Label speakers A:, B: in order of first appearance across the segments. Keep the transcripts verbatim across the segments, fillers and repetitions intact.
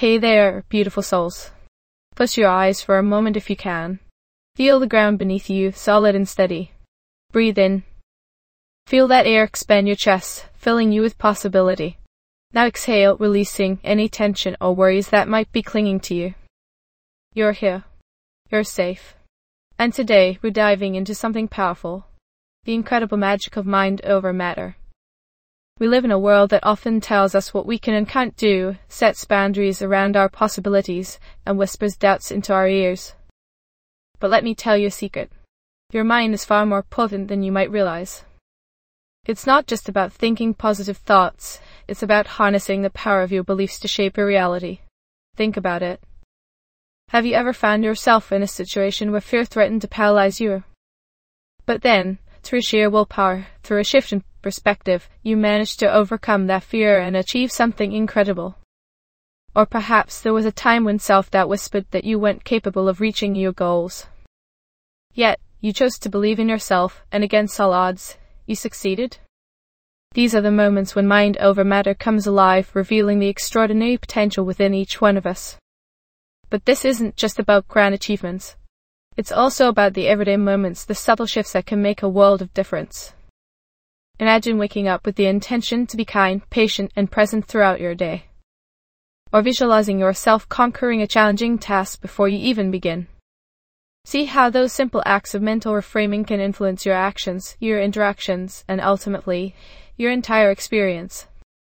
A: Hey there, beautiful souls. Close your eyes for a moment if you can. Feel the ground beneath you, solid and steady. Breathe in. Feel that air expand your chest, filling you with possibility. Now exhale, releasing any tension or worries that might be clinging to you. You're here. You're safe. And today, we're diving into something powerful. The incredible magic of mind over matter. We live in a world that often tells us what we can and can't do, sets boundaries around our possibilities, and whispers doubts into our ears. But let me tell you a secret. Your mind is far more potent than you might realize. It's not just about thinking positive thoughts, it's about harnessing the power of your beliefs to shape your reality. Think about it. Have you ever found yourself in a situation where fear threatened to paralyze you? But then, through sheer willpower, through a shift in perspective, you managed to overcome that fear and achieve something incredible. Or perhaps there was a time when self-doubt whispered that you weren't capable of reaching your goals. Yet, you chose to believe in yourself, and against all odds, you succeeded. These are the moments when mind over matter comes alive, revealing the extraordinary potential within each one of us. But this isn't just about grand achievements. It's also about the everyday moments, the subtle shifts that can make a world of difference. Imagine waking up with the intention to be kind, patient, and present throughout your day. Or visualizing yourself conquering a challenging task before you even begin. See how those simple acts of mental reframing can influence your actions, your interactions, and ultimately, your entire experience.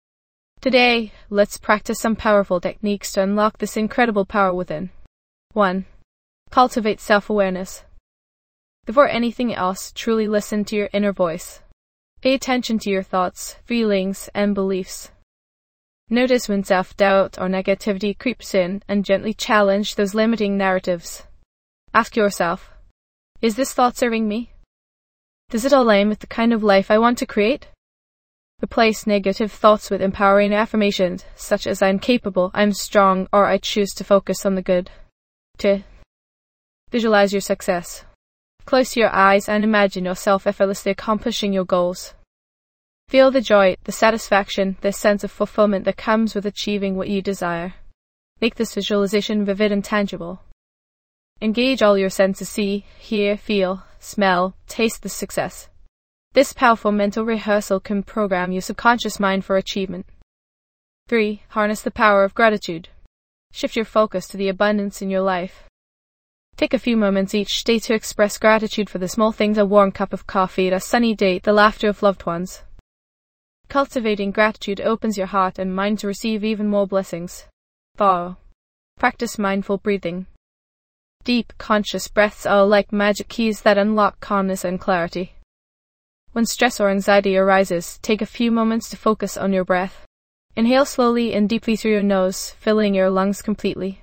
A: Today, let's practice some powerful techniques to unlock this incredible power within. one. Cultivate self-awareness. Before anything else, truly listen to your inner voice. Pay attention to your thoughts, feelings, and beliefs. Notice when self-doubt or negativity creeps in and gently challenge those limiting narratives. Ask yourself, is this thought serving me? Does it align with the kind of life I want to create? Replace negative thoughts with empowering affirmations, such as I'm capable, I'm strong, or I choose to focus on the good. two. Visualize your success. Close your eyes and imagine yourself effortlessly accomplishing your goals. Feel the joy, the satisfaction, the sense of fulfillment that comes with achieving what you desire. Make this visualization vivid and tangible. Engage all your senses: see, hear, feel, smell, taste the success. This powerful mental rehearsal can program your subconscious mind for achievement. three. Harness the power of gratitude. Shift your focus to the abundance in your life. Take a few moments each day to express gratitude for the small things: a warm cup of coffee, a sunny day, the laughter of loved ones. Cultivating gratitude opens your heart and mind to receive even more blessings. four. Practice mindful breathing. Deep, conscious breaths are like magic keys that unlock calmness and clarity. When stress or anxiety arises, take a few moments to focus on your breath. Inhale slowly and deeply through your nose, filling your lungs completely.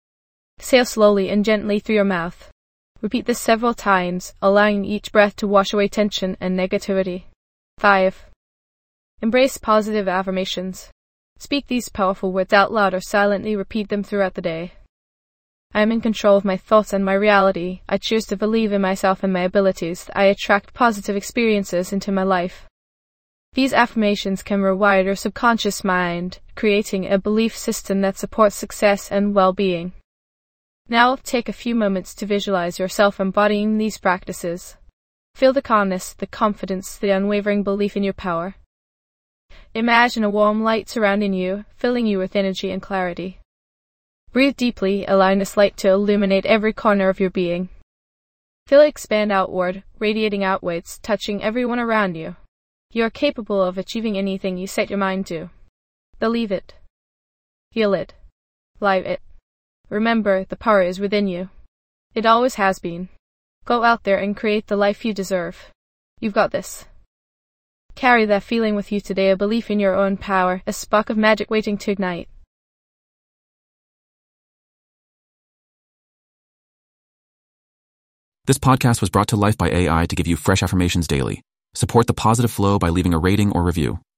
A: Exhale slowly and gently through your mouth. Repeat this several times, allowing each breath to wash away tension and negativity. five. Embrace positive affirmations. Speak these powerful words out loud or silently repeat them throughout the day. I am in control of my thoughts and my reality. I choose to believe in myself and my abilities. I attract positive experiences into my life. These affirmations can rewire your subconscious mind, creating a belief system that supports success and well-being. Now, take a few moments to visualize yourself embodying these practices. Feel the calmness, the confidence, the unwavering belief in your power. Imagine a warm light surrounding you, filling you with energy and clarity. Breathe deeply, allowing this light to illuminate every corner of your being. Feel it expand outward, radiating outwards, touching everyone around you. You are capable of achieving anything you set your mind to. Believe it. Feel it. Live it. Remember, the power is within you. It always has been. Go out there and create the life you deserve. You've got this. Carry that feeling with you today, a belief in your own power, a spark of magic waiting to ignite.
B: This podcast was brought to life by A I to give you fresh affirmations daily. Support the positive flow by leaving a rating or review.